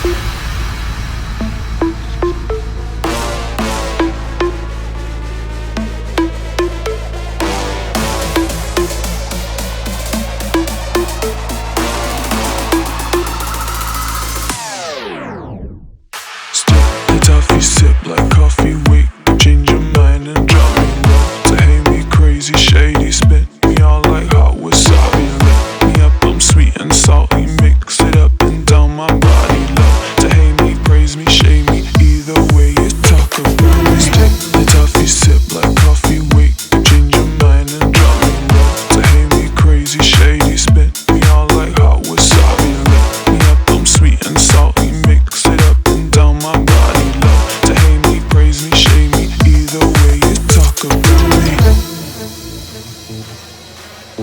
Toffee sip like coffee, wake, change your mind and drop me low. To hate me crazy, shady, spit me all like hot wasabi. Lit me up, I'm sweet and salty, mix it up and down my body low. To hate me, praise me, shade me, either way you talk about me. The toffee sip like coffee, wake, change your mind and drop me low. To hate me crazy, shady, spit me all like hot wasabi. Lit me up, I'm sweet and salty, mix it up and down my body low. To hate me, praise me, shade me, either way you talk about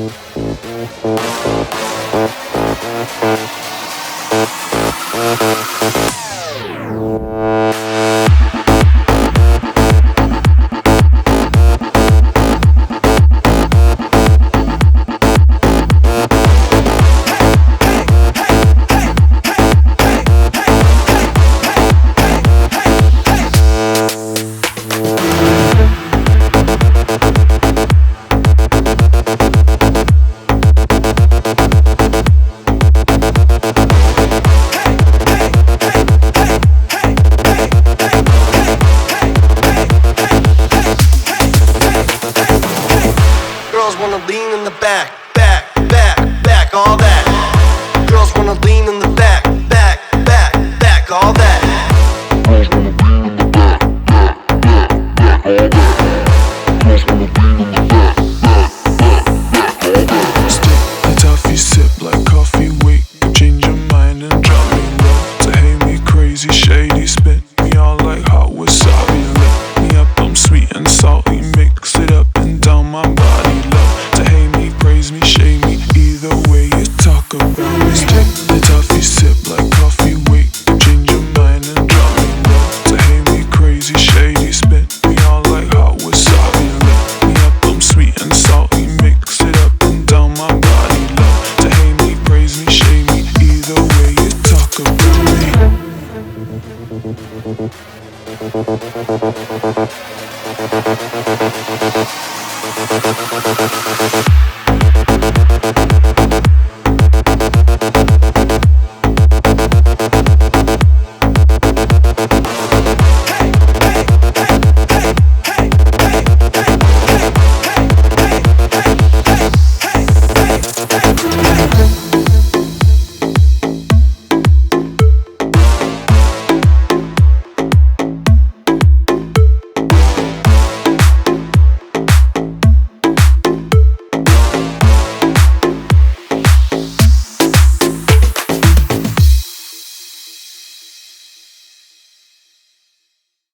me.